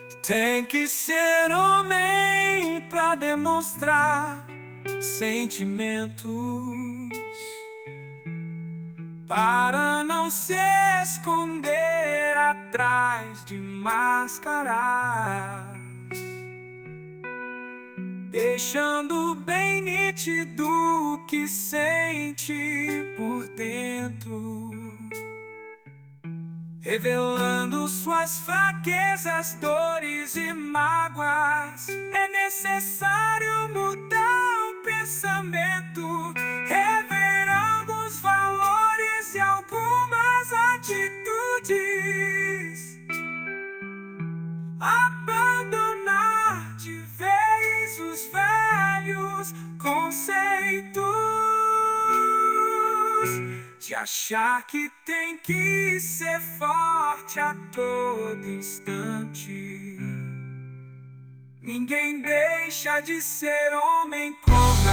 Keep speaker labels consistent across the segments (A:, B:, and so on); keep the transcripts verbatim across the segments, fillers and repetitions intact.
A: Tem que ser homem pra demonstrar sentimentos, para não se esconder atrás de máscaras, deixando bem nítido o que sente por dentro, revelando suas fraquezas, dores e mágoas. É necessário mudar o pensamento, reverando os valores e algumas atitudes, abandonar de vez os velhos conceitos de achar que tem que ser forte a todo instante. Ninguém deixa de ser homem com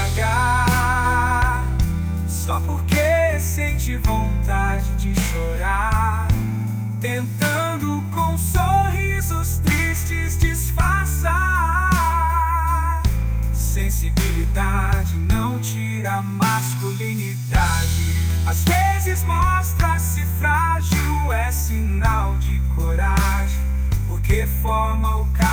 A: H, só porque sente vontade de chorar, tentando com sorrisos tristes disfarçar. Sensibilidade não tira masculinidade, às vezes mostra-se frágil, é sinal de coragem, porque forma o caráter